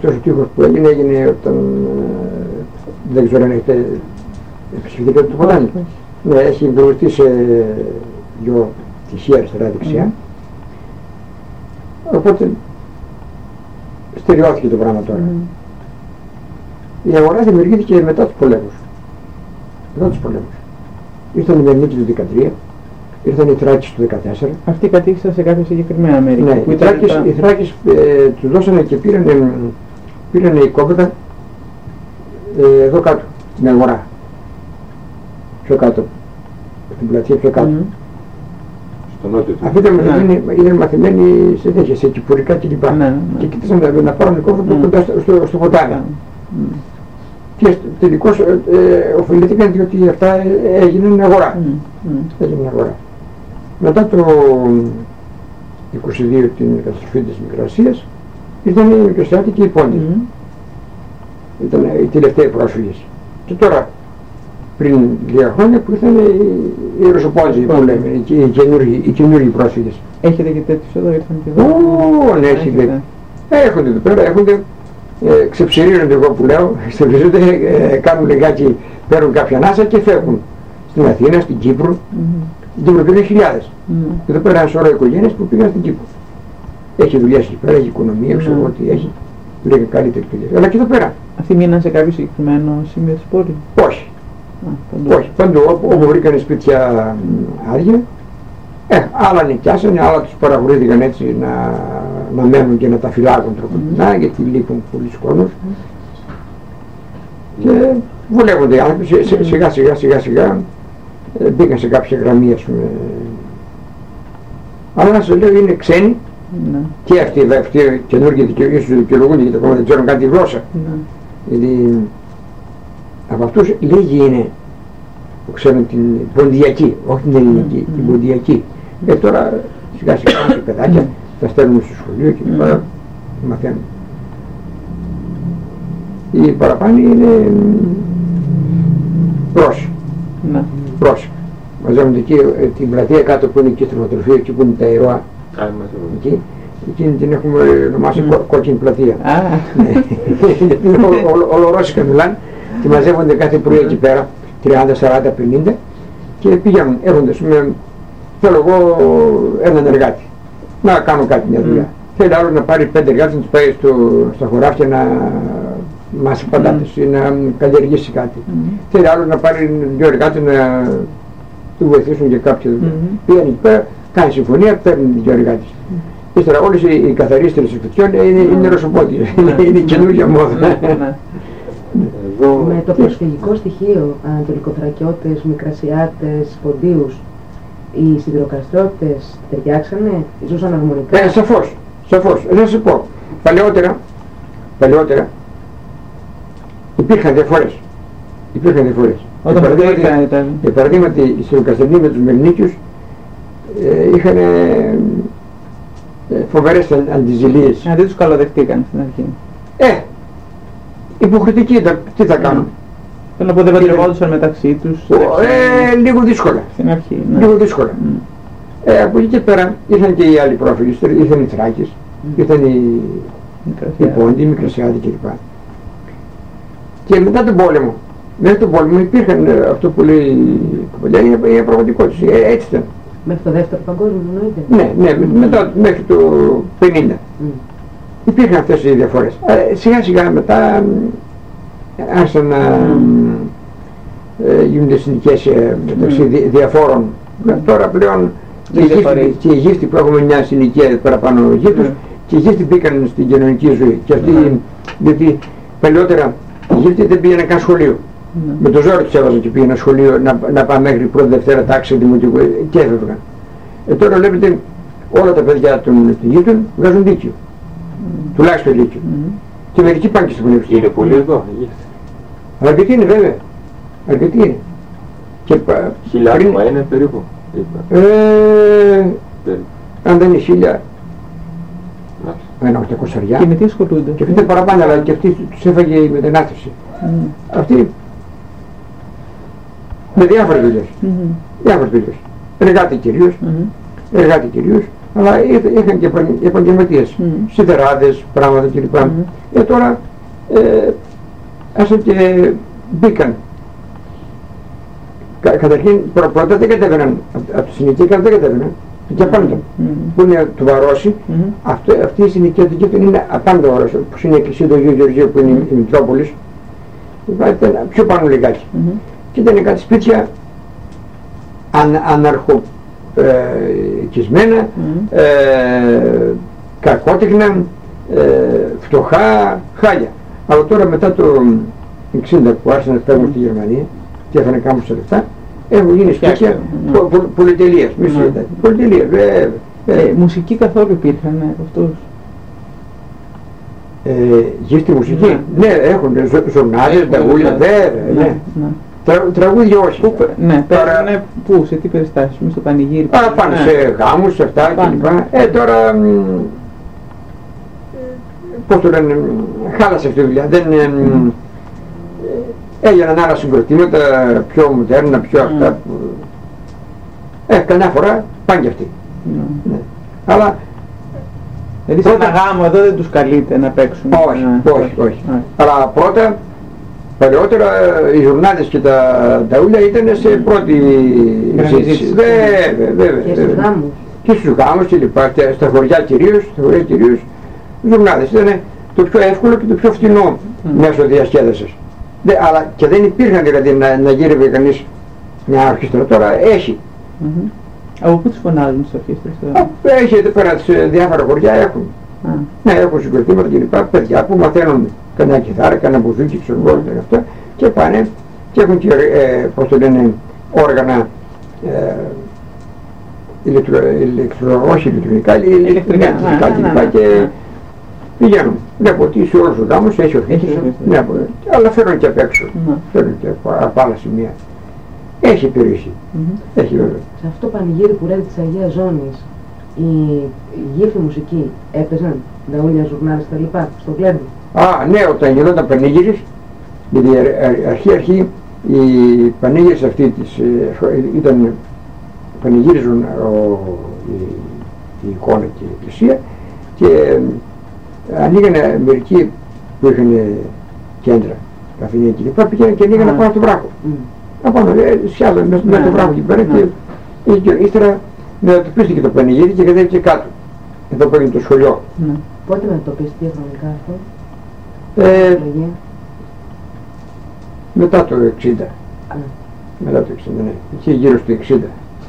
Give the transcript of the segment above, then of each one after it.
αυτός ο τείχος που έγινε όταν δεν ξέρω αν έχετε επισκεφτεί κάτι του Ποτάμι. Ναι, έχει εμπλουτεί σε δυο τυχεία αριστερά-δεξιά. Οπότε στερεώθηκε το πράγμα τώρα. Η αγορά δημιουργήθηκε μετά τους πολέμους. Ήρθαν οι Μερνίκοι του 2013, ήρθαν οι Θράκες του 2014. Αυτοί κατήχησαν σε κάποια συγκεκριμένα μέρη. Ναι, οι Θράκες τους δώσανε και πήρανε η κόπεδα εδώ κάτω, στην αγορά. Πιο κάτω, στην πλατεία πιο κάτω. Αυτοί ήταν μαθημένοι σε τέτοια, σε κυπουρικά κλπ. Και κοιτάξαν να πάρουν κόπεδα κοντά στο ποτάμι. Και τελικώς ωφελήθηκαν διότι αυτά έγιναν αγορά. Μετά το 22 την καταστροφή της Μικρασίας ήταν οι Μικρασιάτοι και οι Πόντοι. Ήταν οι τελευταίοι πρόσφυγες. Και τώρα πριν λίγα χρόνια που ήρθαν οι Ρωσοπόντζοι που λέμε, οι καινούργιοι πρόσφυγες. Έχετε και τέτοιους εδώ, ήρθαν και εδώ? Ναι, έχετε. Έρχονται εδώ πέρα, ξεψηρίζονται, εγώ που λέω, ξεψηρίζονται, κάνουν λιγάκι, παίρνουν κάποια ανάσα και φεύγουν. Στην Αθήνα, στην Κύπρο. Στην Κύπρο πήγαν χιλιάδες. Εδώ πέρα ένα σωρό οικογένειες που πήγαν στην Κύπρο. Έχει δουλειές εκεί πέρα, έχει οικονομία, ξέρω ότι έχει. Λέγε καλύτερη δουλειά. Αλλά και εδώ πέρα. Αυτοί μείναν σε κάποιο συγκεκριμένο σημείο της πόλης? Όχι. Όχι. Παντού όπου βρήκαν σπίτια άδεια, άλλα νοικιάσανε, άλλα τους παραγωγήθηκαν έτσι να μένουν και να τα φυλάγουν τροποντινά, γιατί λείπουν πολλοί κόσμος. Και βολεύονται οι άνθρωποι, σιγά σιγά μπήκαν σε κάποια γραμμή, ας πούμε. Αλλά να σας λέω, είναι ξένοι και αυτοί καινούργιοι δικαιολογούνται, γιατί ακόμα δεν ξέρουν καν τη γλώσσα. Γιατί από αυτούς λίγοι είναι που ξέρουν την ποντιακή, όχι την ελληνική, την ποντιακή. Τώρα σιγά σιγά οι παιδάκια τα στέλνουν στο σχολείο και λοιπά, μαθαίνουν. Οι παραπάνω είναι Ρώσοι. Μαζεύονται εκεί την πλατεία κάτω που είναι εκεί στο ματροφείο, εκεί που είναι τα ιερά. Εκείνη την έχουμε ονομάσει κόκκινη πλατεία. Γιατί ολορώσικα μιλάνε και μαζεύονται κάθε πρωί εκεί πέρα, 30, 40, 50 και πηγαίνουν, έρχονται, θέλω εγώ έναν εργάτη, να κάνω κάτι μια δουλειά. Θέλει άλλο να πάρει 5 εργάτες να τους πάει στα χωράφια να μάσει πατάτες ή να καλλιεργήσει κάτι. Θέλει άλλο να πάρει 2 εργάτες να του βοηθήσουν για κάποια δουλειά. Πήγαν εκεί πέρα, κάνει συμφωνία, παίρνουν 2 εργάτες. Ύστερα όλες οι καθαρίστερες εκπαιδευτιών είναι Ρωσοπόντιες, είναι η καινούργια μόδα. Με το προσφυγικό στοιχείο, Ανατολικοθρακιώτες, Μικρασιάτες, Ποντίους, οι σιδηροκαστρώτες ταιριάξανε, ζούσαν αρμονικά? Σαφώς. Να σου πω, παλαιότερα υπήρχαν διαφορές. Για παραδείγματι, οι σιδηροκαστρινοί με τους Μελνίκιους είχαν φοβερές αντιζηλίες. Δεν τους καλοδεχτήκαν στην αρχή. Υποχρεωτικοί ήταν, τι θα κάνουν. Θέλω να πω, δεν παντρευόντουσαν μεταξύ τους? Λίγο δύσκολα. Στην αρχή, λίγο δύσκολα. Από εκεί και πέρα ήρθαν και οι άλλοι πρόφυγες, ήρθαν οι Θράκες, ήρθαν οι Πόντοι, οι Μικρασιάτοι κλπ. Και μετά τον πόλεμο, μέχρι τον πόλεμο υπήρχαν αυτό που λέει η κοπελιά, η πραγματικότητα, έτσι ήταν. Μέχρι το δεύτερο παγκόσμιο εννοείται? Ναι, μετά, μέχρι το 50. Υπήρχαν αυτές οι διαφορές. Σιγά σιγά μετά άρχισαν να γίνονται συνοικίες μεταξύ διαφόρων. Τώρα πλέον και οι γύφτοι που έχουμε μια συνοικία παραπάνω γύφτους και οι γύφτοι μπήκαν στην κοινωνική ζωή. Και αυτοί, διότι παλιότερα οι γύφτοι δεν πήγαιναν καν σχολείο. Με το ζόρι τους έβαζαν και πήγαιναν σχολείο να πάμε μέχρι πρώτη Δευτέρα τάξη δημοτικού και έφευγαν. Τώρα βλέπετε όλα τα παιδιά των γύφτων βγάζουν λύκειο. Τουλάχιστον λύκειο. Και μερικοί πάνε και στο πανεπιστήμιο. Είναι πολύ εδώ. Αρκετοί είναι βέβαια. Αρκετοί είναι. Χιλιάδημα είναι περίπου. Αν δεν είναι 1000, ένα 800. Και με τι ασχολούνται? Και αυτοί παραπάνω, αλλά και αυτοί τους έφαγε η μετανάστευση. Αυτοί με διάφορες δουλειές. Εργάτη κυρίως, Αλλά είχαν και επαγγελματίες, σιδεράδες, πράγματα κλπ. Τώρα άσαν και μπήκαν. Καταρχήν πρώτα δεν κατέβαιναν, από τη συνοικία δεν κατέβαιναν, και απάνω που είναι του Βαρόση, αυτή η συνοικία του κήπου είναι απάνω του Βαρόση, που είναι η εκκλησία του Αγίου Γεωργίου που είναι η Μητρόπολης, ήταν πιο πάνω λιγάκι. Και ήταν κάτι σπίτια αναρχοκισμένα, κακότεχνα, φτωχά, χάλια. Αλλά τώρα μετά το 60 που άρχισαν να φεύγουν στη Γερμανία και έφανε κάμποσα λεφτά, έχουν γίνει σπίτια πολυτελείας. Πολυτελείας, βέβαια. Μουσική καθόλου υπήρχαν αυτούς? Γύρτη μουσική, ναι, έχουν ζωνάδες, ταγούλια, βέβαια. Τραγούδια όχι. Ναι, πέρανε πού, σε τι περιστάσεις, μες στο πανηγύρι? Πάνε σε γάμους, σε αυτά κλπ. Τώρα, πώς το λένε, χάλασε αυτή η δουλειά. Έγιναν άλλα συγκροτήματα, πιο μοντέρνα, πιο αυτά. Καμιά φορά πάνε και αυτοί. Αλλά δηλαδή σε ένα γάμο εδώ δεν τους καλείτε να παίξουν? Όχι. Αλλά πρώτα, παλαιότερα οι ζουρνάδες και τα ταούλια ήταν σε πρώτη ζήτηση. Βέβαια. Και στους γάμους. Και στους γάμους και λοιπά, στα χωριά κυρίως, ζουρνάδες. Ήταν το πιο εύκολο και το πιο φτηνό μέσω διασκέδασης. Αλλά και δεν υπήρχαν δηλαδή να γύρευε κανείς μια ορχήστρα. Τώρα έχει. Από πού τους φωνάζουν στις ορχήστρες? Έχει εδώ πέρα σε διάφορα χωριά έχουν. Ναι, έχουν συγκροτήματα και λοιπά, παιδιά που μαθαίνουν κανένα κιθάρα, κανένα μπουζούκι, ξέρω εγώ και αυτά, και πάνε και έχουν και πώς το λένε, όργανα όχι ηλεκτρονικά, ηλεκτρικά κλπ. Και πηγαίνουν. Βλέπω ότι σε όλους τους γάμους έχει ορχήστρα, αλλά φέρνουν και απ' έξω, φέρνουν και από άλλα σημεία. Έχει υπηρεσία. Έχει βέβαια. Σε αυτό το πανηγύρι που λέτε της Αγίας Ζώνης, η γύφη μουσική έπαιζαν, νταούλια, ζουρνάδες τα λοιπά, στο κλέβι? Ναι, όταν γινόταν πανήγυρης, γιατί αρχή οι πανήγυρες αυτή ήταν, πανηγύριζαν η εικόνα και η εκκλησία και ανοίγανε μερικοί που είχαν κέντρα, καφενεία κλπ. Πήγαιναν και ανοίγανε πάνω στο βράχο. Απάνω, σιάζαν με το βράχο εκεί πέρα και ύστερα μετατοπίστηκε το πανηγύρι και κατέβηκε κάτω. Εδώ που έγινε το σχολείο. Πότε μετατοπίστηκε χρονικά αυτό? Μετά το 60. Μετά το 60, ναι. Είχε γύρω στο 60.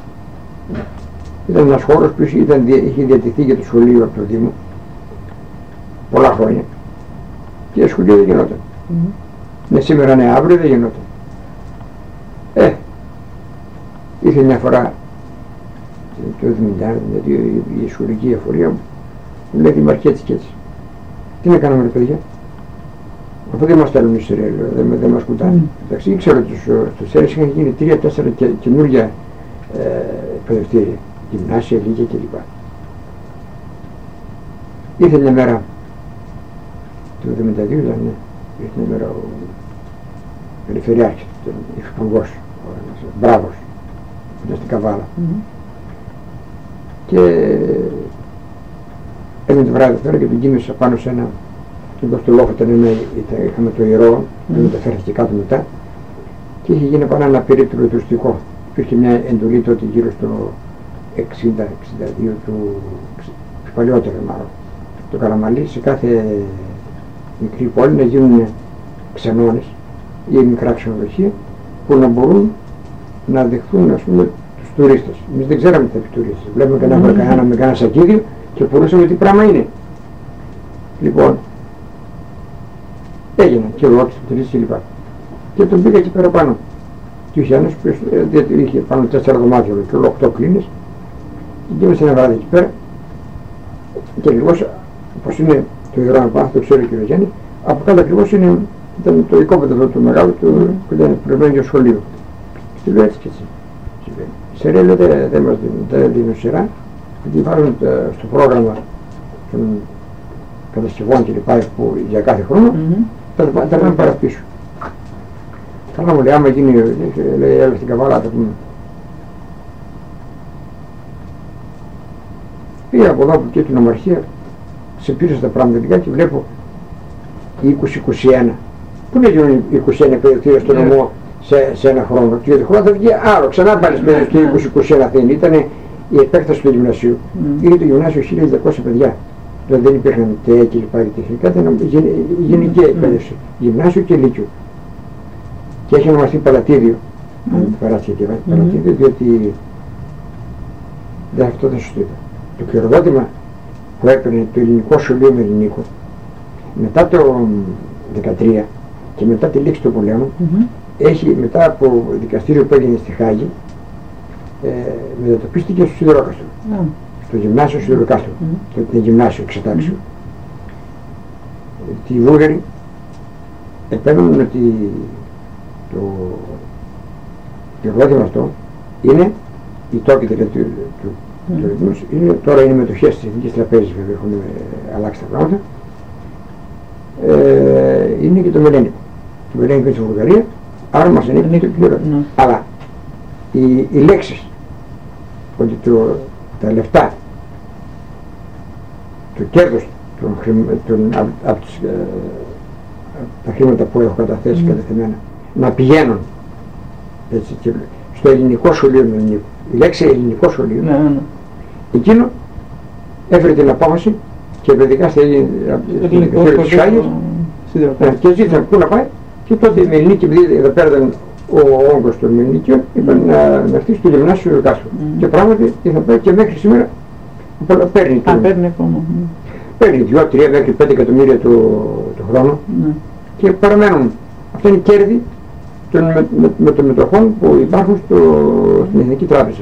Ήταν ένας χώρος που είχε διατηθεί για το σχολείο από το Δήμο πολλά χρόνια. Και σχολείο δεν γινόταν. Ναι, σήμερα ναι, αύριο δεν γινόταν. Ήρθε μια φορά το 1970, δηλαδή η σχολική εφορία μου, μου λέει Δημαρχέτης και έτσι. Τι να κάνουμε ρε παιδιά, αφού δεν μας στέλνουν οι ΣΕΡΕ, δεν μας κουτάνε. Εντάξει, ήξερα ότι στους ΣΕΡΕΣ είχαν γίνει 3-4 καινούργια εκπαιδευτήρια, γυμνάσια, λύκεια κλπ. Ήρθε μια μέρα, το 1972 ήταν, ήρθε μια μέρα ο Περιφερειάρχης, ο Υφυπουργός, ο Μπράβος, που ήταν στην Καβάλα. Και έμεινε το βράδυ πέρα και τον κοίμησα πάνω σε ένα, όπως το λόγο είχαμε το ιερό, που μεταφέρθηκε κάτω μετά και είχε γίνει πάνω ένα περίπτωρο τουριστικό. Υπήρχε μια εντολή τότε γύρω στο 60-62 του παλιότερα μάλλον, το Καραμαλί, σε κάθε μικρή πόλη να γίνουν ξενώνες ή μικρά ξενοδοχεία που να μπορούν να δεχθούν, ας πούμε, τους τουρίστες. Εμείς δεν ξέραμε τι θα πει τουρίστες. Βλέπουμε κανένα βρακαένα με κανένα σακίδιο και μπορούσαμε τι πράγμα είναι. Λοιπόν, έγιναν και ρώτησαν τουρίστες κλπ. Και τον πήγα εκεί πέρα πάνω. Και είχε ένας που είχε πάνω 4 δωμάτια και όλο 8 κλίνες. Και γύμισε ένα βράδυ εκεί πέρα. Και ακριβώς, όπως είναι το ιερό πάνω, το ξέρει ο κ. Γιάννη, από κάτω ακριβώς ήταν το οικόπεδο του μεγάλου που ήταν προηγούμενο για σχολείο. Και λέω έτσι και έτσι. Οι ΣΕΡΕ δεν μας δίνουν σειρά, γιατί βάζουν στο πρόγραμμα των κατασκευών κλπ. Για κάθε χρόνο, τα πάνε παραπίσω. Καλά μου λέει, άμα γίνει, λέει, έλα στην Καβάλα, θα πούμε. Πήγα από εδώ από εκεί την ομαρχία, ξεπήρασα τα πράγματα λιγάκι και βλέπω 20-21. Πού να γίνουν 21 παιδευτήρια στο νομό σε ένα χρόνο? Και το χρόνο θα βγει άλλο, ξανά πάλι στο 20-21 θα είναι. Ήταν η επέκταση του γυμνασίου. Είναι το γυμνάσιο 1200 παιδιά. Δηλαδή δεν υπήρχαν ΤΕ και λοιπά τεχνικά, ήταν γενική εκπαίδευση. Γυμνάσιο και λύκειο. Και έχει ονομαστεί Παλατίδιο. Αν περάσει και βάζει Παλατίδιο, διότι αυτό δεν σου το είπα. Το χειροδότημα που έπαιρνε το ελληνικό σχολείο με ελληνικό μετά το 2013 και μετά τη λήξη του πολέμου, έχει μετά από δικαστήριο που έγινε στη Χάγη, μετατοπίστηκε στο Σιδηρόκαστρο, στο γυμνάσιο Σιδηροκάστρο, το γυμνάσιο εξετάξιο. Οι Βούλγαροι επέμεναν ότι το χειροδότημα αυτό είναι οι τόκοι δηλαδή τώρα είναι μετοχές της Εθνικής Τραπέζης, βέβαια έχουν αλλάξει τα πράγματα. Είναι και το Μελένικο. Το Μελένικο είναι στη Βουλγαρία, άρα μας ανήκει το χειροδότημα. Αλλά οι λέξεις ότι τα λεφτά, το κέρδος από τα χρήματα που έχω καταθέσει κατευθυνμένα να πηγαίνουν έτσι, στο ελληνικό σχολείο του ελληνικού. Η λέξη ελληνικό σχολείο, εκείνο έφερε την απόφαση και παιδικά στα δικαστήρια της Χάγης και ζήτησαν πού να πάει, και τότε οι Μελληνίκοι, επειδή εδώ πέρα ήταν ο όγκος των Μελληνικίων, είπαν να έρθει στο γυμνάσιο του Κάστρου. Και πράγματι θα πάει και μέχρι σήμερα παίρνει. Παίρνει 2, 3 μέχρι 5 εκατομμύρια το χρόνο και παραμένουν. Αυτά είναι κέρδη των μετοχών που υπάρχουν στην Εθνική Τράπεζα.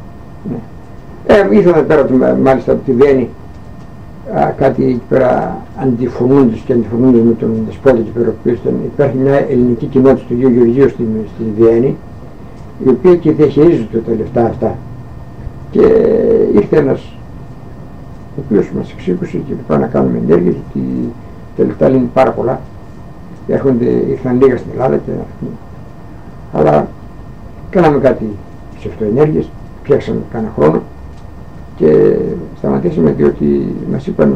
Ήρθαν πέρα μάλιστα από τη Βιέννη κάτι εκεί πέρα αντιφωνούντες και αντιφωνούντες με τον δεσπότη εκεί πέρα, υπάρχει μια ελληνική κοινότητα του Αγίου Γεωργίου στη Βιέννη, η οποία και διαχειρίζεται τα λεφτά αυτά. Και ήρθε ένας ο οποίος μας εξήγησε και πάμε να κάνουμε ενέργειες, ότι τα λεφτά είναι πάρα πολλά, ήρθαν λίγα στην Ελλάδα αλλά κάναμε κάτι ψευτοενέργειες, φτιάξαμε κάνα χρόνο και σταματήσαμε, διότι μας είπαν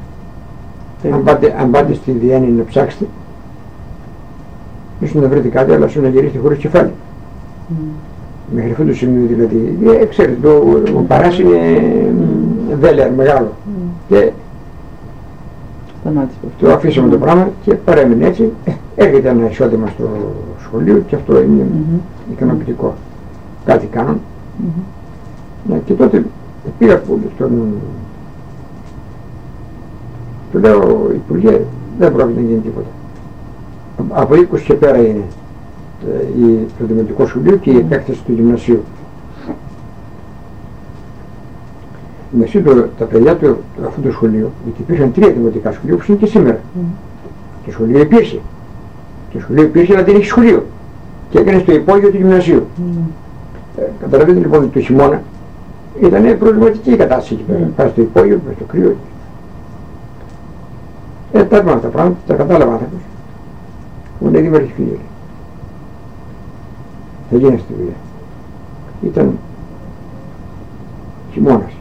αν πάτε στη Βιέννη να ψάξετε, ίσως να βρείτε κάτι, αλλά σου να γυρίσετε χωρίς κεφάλι. Μέχρι αυτό το σημείο δηλαδή, ξέρετε, ο Παράς είναι βέλεαρ μεγάλο και το αφήσαμε το πράγμα και παρέμεινε έτσι. Έρχεται ένα εισόδημα στο σχολείο και αυτό είναι ικανοποιητικό. Κάτι κάνουν. Και τότε πήγα του λέω, Υπουργέ, δεν πρόκειται να γίνει τίποτα. Από 20 και πέρα είναι το δημοτικό σχολείο και η επέκταση του γυμνασίου. Μεταξύ τα παιδιά του αυτού του σχολείου, γιατί υπήρχαν 3 δημοτικά σχολεία που είναι και σήμερα. Το σχολείο υπήρχε. Το σχολείο υπήρχε, αλλά δεν είχε σχολείο. Και έκανε στο υπόγειο του γυμνασίου. Καταλαβαίνετε λοιπόν ότι το χειμώνα ήταν προβληματική η κατάσταση εκεί πέρα. Πάει στο υπόγειο, πάει στο κρύο. Τα είπαμε αυτά τα πράγματα, τα κατάλαβα άνθρωπος. Μου λέει δήμαρχη φίλοι. Θα γίνει στη δουλειά. Ήταν χειμώνας.